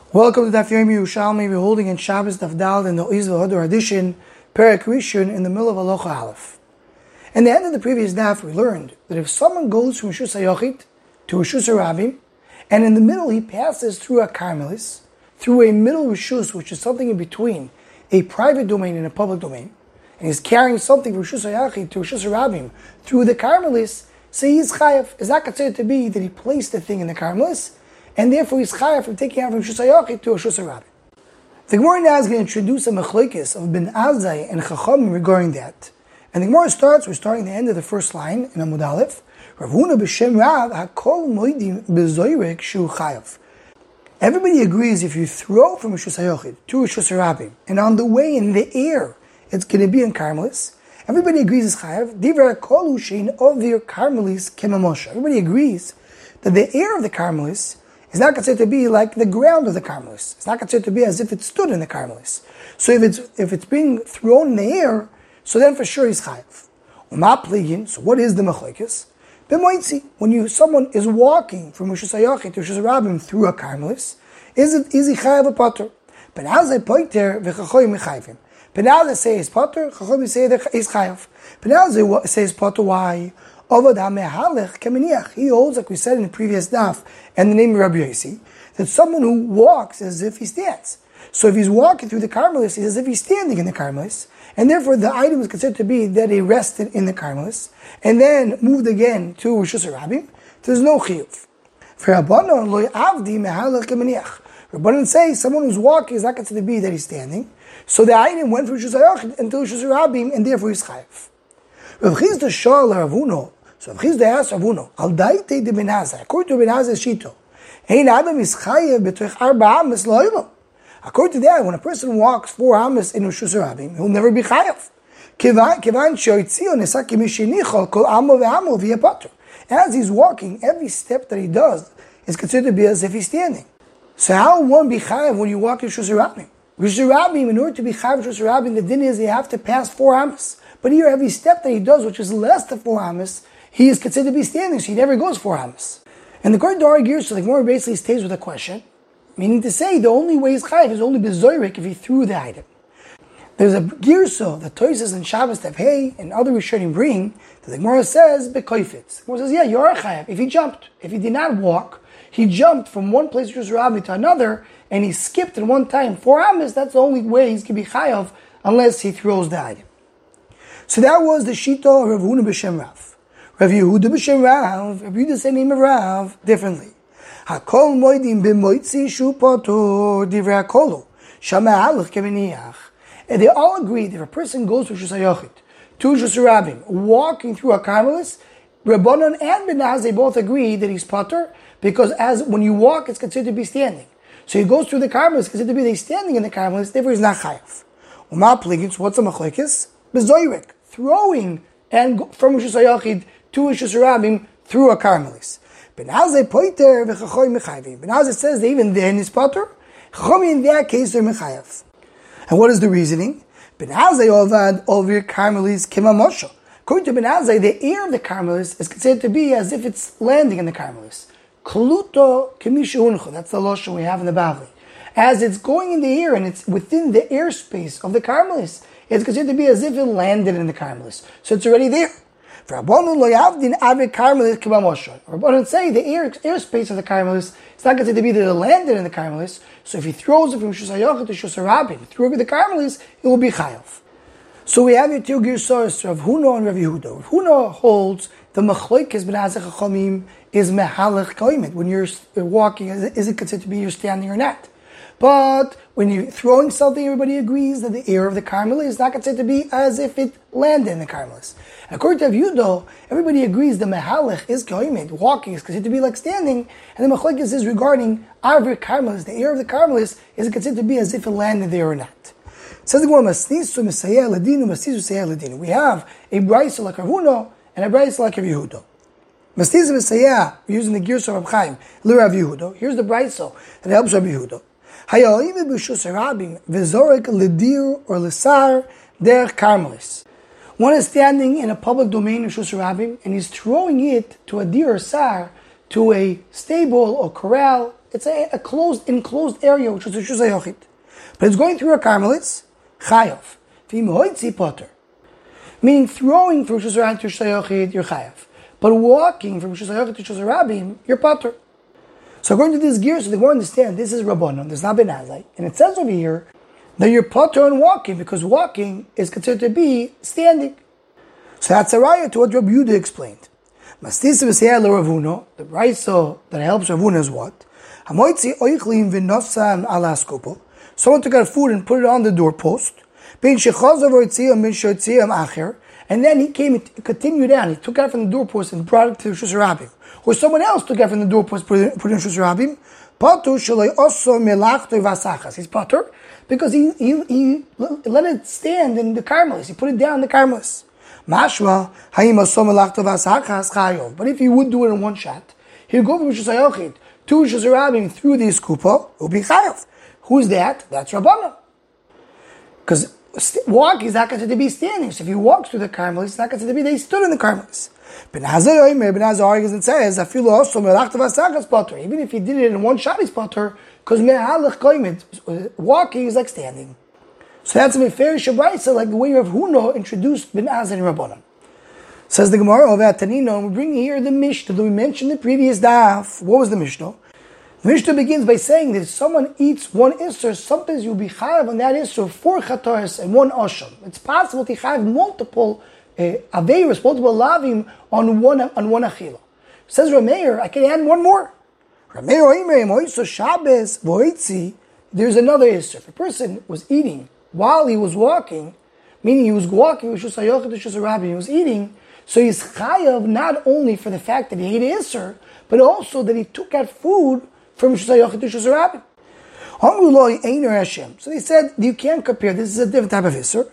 Welcome to Daf Yomi Yerushalmi. We're holding in Shabbos Daf Dal in the Oiz V'Hodor edition, Perek Rishon, in the middle of Halacha Aleph. In the end of the previous Daf, we learned that if someone goes from Rishus HaYochid to Rishus HaRabim, and in the middle he passes through a Karmelis, through a middle Rishus, which is something in between a private domain and a public domain, and he's carrying something from Rishus HaYochid to Rishus HaRabim through the Karmelis, so he's chayav. It's not considered to be that he placed the thing in the Karmelis, and therefore he's chayav from taking out from Rishus HaYochid to Rishus HaRabim. The Gemara now is going to introduce a machlokes of Ben Azai and Chachamim regarding that. And the Gemara we're starting the end of the first line in Amud Aleph. Rav Huna b'Shem Rav hakol moedim bezoyrek shu chayav. Everybody agrees if you throw from Rishus HaYochid to Rishus HaRabim, and on the way in the air it's going to be in Karmelis, everybody agrees it's chayav. Divrei kolu shein ovir Karmelis kemamosha. Everybody agrees that the air of the Karmelis is not considered to be like the ground of the Karmelis. It's not considered to be as if it stood in the Karmelis. So if it's being thrown in the air, so then for sure he's chayav. So what is the machlokes? B'moitzi, when someone is walking from Rishus HaYochid to Rishus HaRabim through a Karmelis, is he chayav a pater? Ben Azai poiter v'chachayim mechayvim. Ben Azai says pater, chachayim say he's chayav. Ben Azai says pater, why? He holds, like we said in the previous daf, and the name of Rabbi Yossi, that someone who walks as if he stands. So if he's walking through the Karmelis, it's as if he's standing in the Karmelis, and therefore the item is considered to be that he rested in the Karmelis, and then moved again to Rishus HaRabim. There's no chiyuv. For Rabbanon, lo avdi mehalech kemeniach. Rabbanon say someone who's walking is not considered to be that he's standing, so the item went from Rishus HaYochid until Rishus HaRabim, and therefore he's chayav. Rav Chizda shal Rav Huna. So Rav Chizda asked Rav Huna, al daite de Ben Azai, according to Ben Azai's shito, ein adam is chayav b'toich arba ames lo'olam. According to that, when a person walks 4 ames in Rishus HaRabim, he'll never be chayav. Kivan she'otzio nesa kimishinichol kol amo ve'amo v'yeh pater. As he's walking, every step that he does is considered to be as if he's standing. So how will one be chayav when you walk in Rishus HaRabim? Rishus HaRabim, in order to be chayav Rishus HaRabim, the din is you have to pass 4 ames. But here, every step that he does, which is less than 4 ames, he is considered to be standing, so he never goes 4 ames. And the Gemara argues, so the Gemara basically stays with a question, meaning to say the only way he's chayav is only bezoyrek if he threw the item. There's a girso that Tosfos and Shabbos Tevhei and other Rishonim bring that the Gemara says bekoifetz. The Gemara says, yeah, you are chayav if he jumped. If he did not walk, he jumped from one place Rishus HaRabim to another, and he skipped in one time 4 ames. That's the only way he's going to be chayav unless he throws the item. So that was the shita of Rav Huna b'Shem Rav. Rav Yehuda b'Shem Rav, Rav Yehuda said the name of Rav differently. Hakol moedim b'moitzi shu patur divrei hakolu shama halach kemeniach. And they all agree that if a person goes to Rishus HaYochid, to Rishus HaRabim, walking through a Karmelis, Rabbanon and Ben Azai both agree that he's patur, because as when you walk, it's considered to be standing. So he goes through the Karmelis, it's considered to be that he's standing in the Karmelis, therefore he's not chayav. What's the machlokes? Bezoyrek, throwing and from Rishus HaYochid to Rishus HaRabim through a Karmelis. Ben Azai poiter v'chachayim mechayvim. Ben Azai says that even then is patur. Chachamim in that case they're mechayav. And what is the reasoning? Ben Azai ovad over Karmelis kemamosha. According to Ben Azai, the air of the Karmelis is considered to be as if it's landing in the Karmelis. Kluto kemishu. That's the lashon we have in the Bavli. As it's going in the air and it's within the airspace of the Karmelis, it's considered to be as if it landed in the Karmelis. So it's already there. For Rabbanon lo yavdin ave Karmelis k'bamosha. Rabbanon say the airspace of the Karmelis, it's not considered to be that it landed in the Karmelis. So if he throws it from Rishus HaYochid to Rishus HaRabim, through over the Karmelis, it will be chayav. So we have here 2 girsos, Rav Huna and Rav Yehuda. Rav Huna holds the machlokes ben Azai Chachamim is mehalech koimet. When you're walking, is it considered to be you're standing or not? But when you're throwing something, everybody agrees that the air of the Karmelis is not considered to be as if it landed in the Karmelis. According to Yehuda, everybody agrees the mehalech is koimet. Walking is considered to be like standing, and the machlokes is regarding Arvir Karmelis. The air of the Karmelis is considered to be as if it landed there or not. Says the Gemara, Masnisu Mesayeh Ladinu, Masnisu Mesayeh Ladinu. We have a brayso like Rav Huna and a brayso like Rav Yehuda. Masnisu Mesayeh, we're using the girso of Rav Chaim, Rav Yehuda. Here's the brayso that helps Rav Yehuda. Hayoim b'Rishus HaRabim v'zorek ledir or lesar der Karmelis. One is standing in a public domain of Rishus HaRabim and he's throwing it to a dir or sar, to a stable or corral It's a enclosed area, which is a Rishus HaYochid. But it's going through a Carmelis, Chayav. V'im hoitzi potter. Meaning throwing from Rishus HaRabim to Rishus HaYochid, you're Chayav. But walking from Rishus HaYochid to Rishus HaRabim, you're potter. So according to this gear, so they won't understand, this is Rabbanon, this is not Ben Azai. And it says over here that you're potter on walking, because walking is considered to be standing. So that's a raya to what Rabbi Yehuda explained. Mastisa v'seyah l'Ravuno, the brayso that helps Ravuna is what? Hamoitzi oichlim v'nosan ala skupo. Someone took out food and put it on the doorpost. Ben shechazav oitziyam ben shotziyam acher. And then he came and continued down. He took out from the doorpost and brought it to Rishus HaRabim. Or someone else took out from the doorpost and put it in Rishus HaRabim. Patur shaloi oso melachto v'asachas. He's patur because he let it stand in the Carmelis. He put it down in the Carmelis. Mashma hayim oso melachto v'asachas chayov. But if he would do it in one shot, he'd go from Rishus HaYochid to Rishus HaRabim through the skupa. It would be chayov. Who's that? That's Rabbanan. Because walk is not considered to be standing. So if he walks through the Carmelis, it's not considered to be that he stood in the Carmelis. Ben Hazar argues and says, even if he did it in one shot, he's potter, because walking is like standing. So that's a fair shabraisa, like the way Rav Huna introduced Ben Azai and Rabbanan. Says the Gemara of Tanino, we bring here the Mishnah that we mentioned in the previous daf. What was the Mishnah? The Mishnah begins by saying that if someone eats one Isser, sometimes you'll be chayav on that Isser 4 chataris and 1 osham. It's possible to chayav multiple aveiros, multiple lavim on one achila. Says Rameir, I can add one more. Rameir oimer moiso Shabbos voitzi. There's another Isser. If a person was eating while he was walking, meaning he was walking with Rishus HaYochid to Rishus HaRabim, he was eating, so he's chayav not only for the fact that he ate Isser, but also that he took out food from Rishus HaYochid to Rishus HaRabim. So they said, you can't compare. This is a different type of Isser.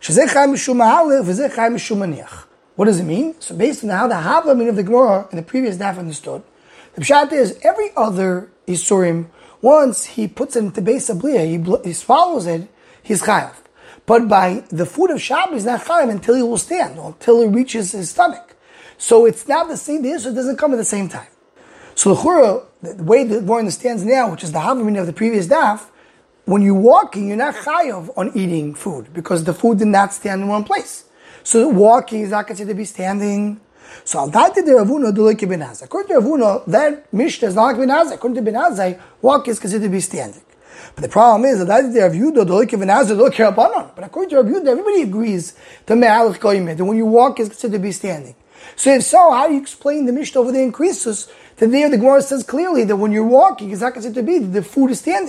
What does it mean? So based on how the Havamim of the Gemara in the previous daf understood, the Pshat is every other Isurim, once he puts it into Beis Abliya, he swallows it, he's chayav. But by the food of Shabbos, he's not chayav until he will stand, until he reaches his stomach. So it's not the same, the Isser doesn't come at the same time. So the way the Gemara understands now, which is the Havamim of the previous daf, when you're walking, you're not chayav on eating food, because the food did not stand in one place. So walking is not considered to be standing. So according to Ravuna, that Mishnah is not like Ben Azai. According to Ben Azai, walking is considered to be standing. But the problem is that but according to Rav Yehuda, everybody agrees that when you walk is considered to be standing. So if so, how do you explain the Mishnah over there in Krisus? That there the Gemara says clearly that when you're walking, it's not considered to be that the food is standing.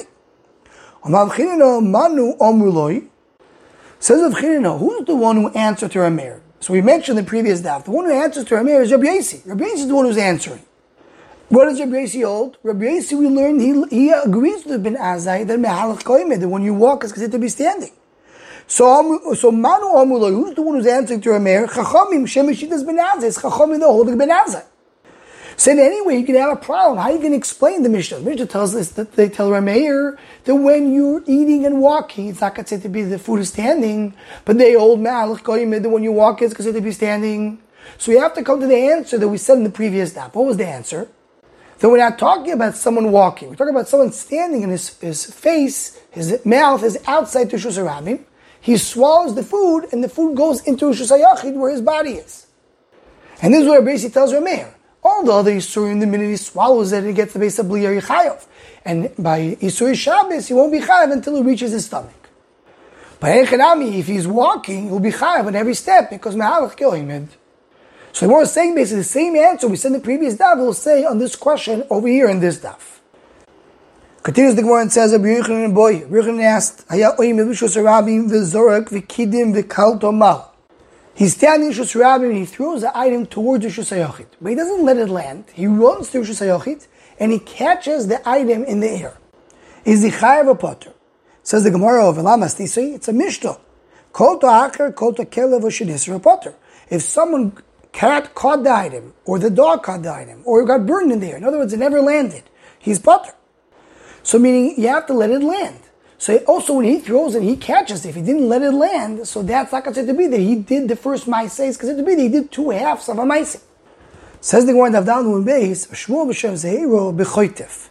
Says Rav Chinina, who's the one who answered to Rameir? So we mentioned in the previous daf, the one who answers to Rameir is Rabbi Yosi. Rabbi Yosi is the one who's answering. What does Rabbi Yosi hold? Rabbi Yosi, we learned, he agrees with Ben Azai that when you walk, it's considered to be standing. So Manu Amuloi, who's the one who's answering to Rameir? Chachamim, Shemishitas Ben Azai. It's Chachamim, the holding Ben Azai. So in any way, you can have a problem. How are you going to explain the Mishnah? The Mishnah tells us that they tell Rameir that when you're eating and walking, it's not considered to be the food is standing, but they hold Ma'alach Goyim that when you walk, it's considered to be standing. So we have to come to the answer that we said in the previous daf. What was the answer? That we're not talking about someone walking. We're talking about someone standing and his face, his mouth is outside to Rishus HaRabim. He swallows the food and the food goes into Rishus HaYochid where his body is. And this is what Rabbi tells Rameir. All the other Yisurim, the minute he swallows it, he gets the base of Bliya Chayav. And by Yisuri Shabbos, he won't be Chayav until he reaches his stomach. By Echanami, if he's walking, he'll be Chayav on every step because Ma'alach Goyim. So we're saying basically the same answer we said in the previous daf, we'll say on this question over here in this daf. Continues the Gemara and says, Rabbi Yochanan asked, Haya oim Rishus HaRabim v'zorak v'kidim v'kalto mal. He's standing in Rishus HaRabim and he throws the item towards Rishus HaYochid. But he doesn't let it land. He runs to Rishus HaYochid and he catches the item in the air. Is the chayav a potter? Says the Gemara of Elamas Tisei, it's a Mishnah. Kol to acher, kol to kelev v'shedisr a potter. If someone caught the item, or the dog caught the item, or it got burned in the air, in other words, it never landed, he's potter. So meaning you have to let it land. So also when he throws it, he catches it. If he didn't let it land, so that's not considered to be that he did the first ma'aseh. It's considered to be that he did 2 halves of a ma'aseh. Says the Gemara in Davdan Nun Beis, Shmuel b'Shem Zeiro b'Choytef.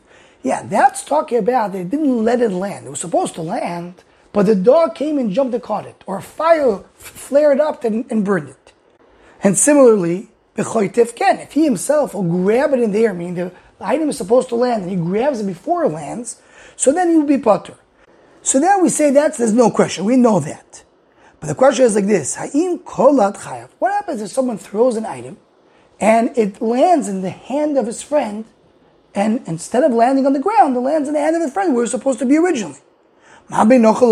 Yeah, that's talking about they didn't let it land. It was supposed to land, but the dog came and jumped and caught it, or a fire flared up and burned it. And similarly, if he himself will grab it in the air, meaning the item is supposed to land, and he grabs it before it lands, so then he will be potter. So then we say there's no question. We know that. But the question is like this: Ha'im kolat chayav. What happens if someone throws an item and it lands in the hand of his friend, and instead of landing on the ground, it lands in the hand of his friend where it was supposed to be originally? What's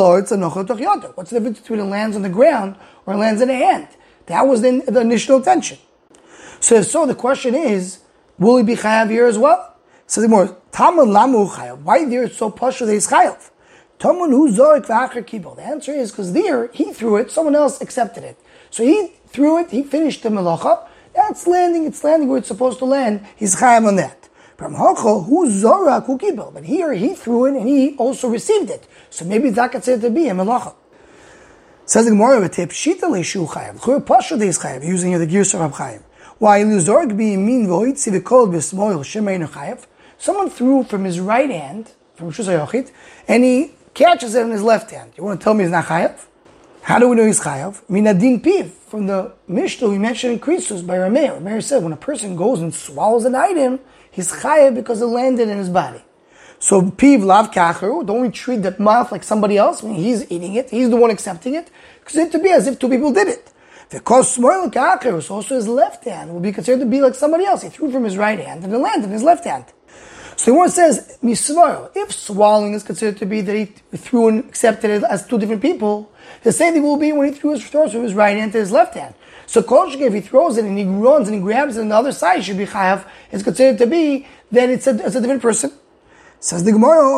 the difference between it lands on the ground or it lands in the hand? That was the initial intention. So the question is, will he be chayav here as well? So the more Talmud lamu chayav. Why there it's so pashut that he's chayav? Talmud hu zorik v'achar kibel. The answer is because there he threw it, someone else accepted it. So he threw it, he finished the melacha. That's landing. It's landing where it's supposed to land. He's chayav on that. Hu zorak hu kibel. But here he threw it and he also received it. So maybe that could say to be a melacha. Says the Gemara, "V'tepshita leishu chayav." Chur pashut is chayav, using the gears of Rab Chaim. Why luzorg biyamin v'hoitzi v'kol b'smoil shemeinu chayav? Someone threw from his right hand, from Rishus HaYochid, and he catches it in his left hand. You want to tell me he's not chayav? How do we know he's chayav? Minadin piv. From the Mishnah we mentioned in Krisus by Rameir. Rameir said when a person goes and swallows an item, he's chayav because it landed in his body. So piv lav kacheru. Don't we treat that mouth like somebody else? I mean, he's eating it. He's the one accepting it. Considered to be as if two people did it. Because smoil kacheru, so also his left hand will be considered to be like somebody else. He threw from his right hand and it landed in his left hand. So the one says, mismoil. If swallowing is considered to be that he threw and accepted it as two different people, the same thing will be when he throws from his right hand to his left hand. So if he throws it and he runs and he grabs it on the other side, should be chayav. It's considered to be that it's a different person. Says the Gemara,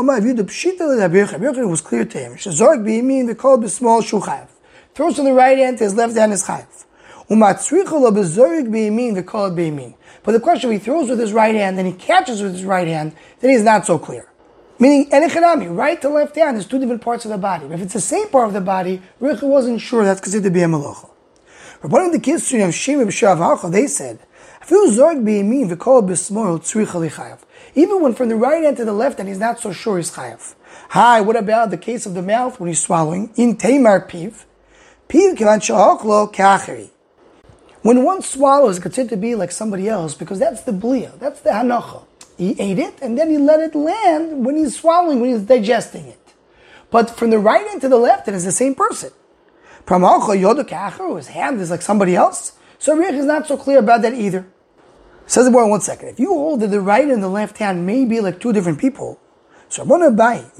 it was clear to him. Throws from the right hand to his left hand is chayav. But the question, if he throws with his right hand and he catches with his right hand, then he's not so clear. Meaning, right to left hand is two different parts of the body. But if it's the same part of the body, Richa wasn't sure that's considered to be a melacha. But one of the kids of Shimei b'Shav Halcha, they said, even when from the right hand to the left hand, he's not so sure he's chayav. Hi, what about the case of the mouth when he's swallowing? In Tamar piv, kivan sha'achlo ka'acheri. When one swallows, it's considered to be like somebody else because that's the bliya, that's the hanacha. He ate it and then he let it land when he's swallowing, when he's digesting it. But from the right hand to the left, it is the same person. His hand is like somebody else. So Rich is not so clear about that either. Says the boy, 1 second. If you hold that the right and the left hand may be like two different people, so according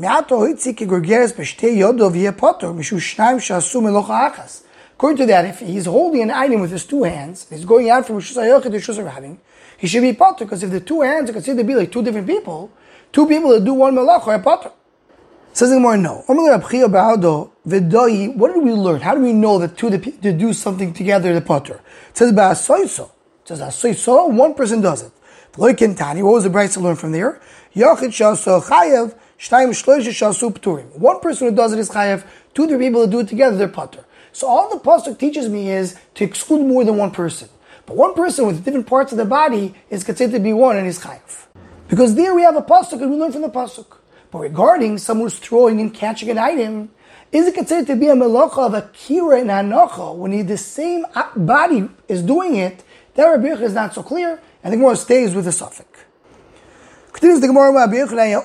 to that, if he's holding an item with his two hands, he's going out from Rishus HaYochid to Rishus HaRabim, he should be potter, because if the two hands are considered to be like two different people, two people that do one malach are potter. Says the Gemara, no. What did we learn? How do we know that two to do something together the potter? It says ba'asoiso. It says asoiso, one person does it. What was the Bryce to learn from there? Yochid shaso chayav, shtayim shloisha shasu pturim. One person who does it is chayav. Two other people that do it together, they're potter. So all the pasuk teaches me is to exclude more than one person. But one person with different parts of the body is considered to be one and is chayav. Because there we have a pasuk and we learn from the pasuk. But regarding someone who's throwing and catching an item, is it considered to be a melacha of akira and hanacha when the same body is doing it? That Rabbi Yochanan is not so clear, and the Gemara stays with the suffix. Continues the Gemara, Rabbi Yochanan,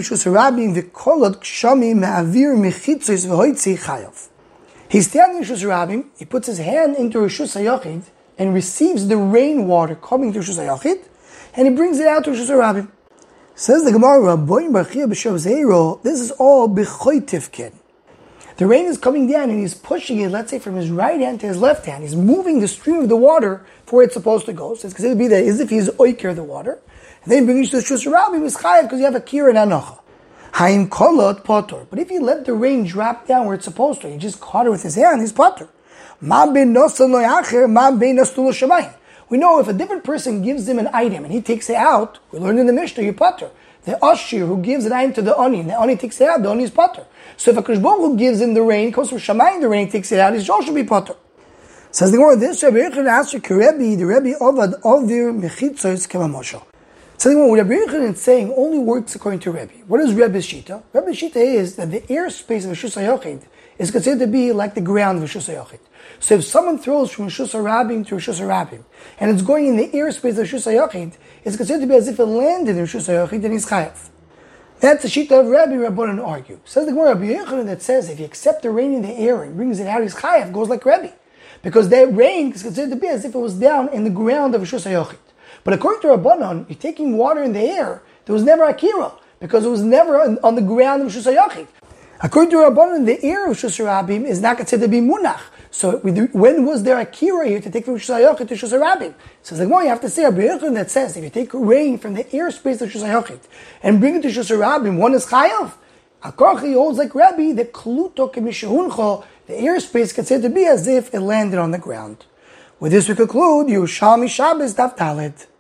he's standing in Rishus HaRabim, he puts his hand into Rishus HaYochid and receives the rainwater coming to Rishus HaYochid, and he brings it out to Rishus HaRabim. Says the Gemara, this is all b'choitivkin. The rain is coming down and he's pushing it, let's say, from his right hand to his left hand. He's moving the stream of the water for where it's supposed to go. So it's considered to be that as if he's oiker the water. And then he brings it to the Rishus HaRabim, he's chayav because you have a kir and anocha. Haim kolot potor. But if you let the rain drop down where it's supposed to, you just caught it with his hand, he's potor. We know if a different person gives him an item and he takes it out, we learned in the Mishnah, you potter. The Ashir who gives an item to the Ani, and the Ani takes it out, the Ani is potter. So if a Kadosh Baruch Hu gives him the rain, comes from Shamayim, the rain takes it out, his also should be potter. Says the Gemara, this Rabbi Yochanan asked the Rebbe Ovad Ovir Mechitzos Kema Moshe. So what Rabbi Yochanan is saying only works according to Rebbe. What is Rebbe's Shita? Rebbe's Shita is that the airspace of Rishus HaYochid is considered to be like the ground of Rishus HaYochid. So if someone throws from Rishus HaRabim to Rishus HaRabim, and it's going in the airspace of Rishus HaYochid, it's considered to be as if it landed in Rishus HaYochid, then he's chayav. That's the Shita of Rabbi Rabbanan argue. Says the Gemara, Rabbi Yochanan that says if you accept the rain in the air and brings it out, he's chayav, goes like Rebbe. Because that rain is considered to be as if it was down in the ground of Rishus HaYochid. But according to Rabbanan, you're taking water in the air, there was never Akira, because it was never on the ground of Rishus HaYochid. According to Rabbanan, the air of Rishus HaRabim is not considered to be munach. So when was there Akira here to take from Rishus HaYochid to Rishus HaRabim? So it's like, you have to say Rabbi Yochanan that says, if you take rain from the airspace of Rishus HaYochid and bring it to Rishus HaRabim, one is chayav. Akarchi holds like Rabbi, the kluto kemishahuncho, the airspace is considered to be as if it landed on the ground. With this we conclude Yerushalmi Shabbos Daf Dalet.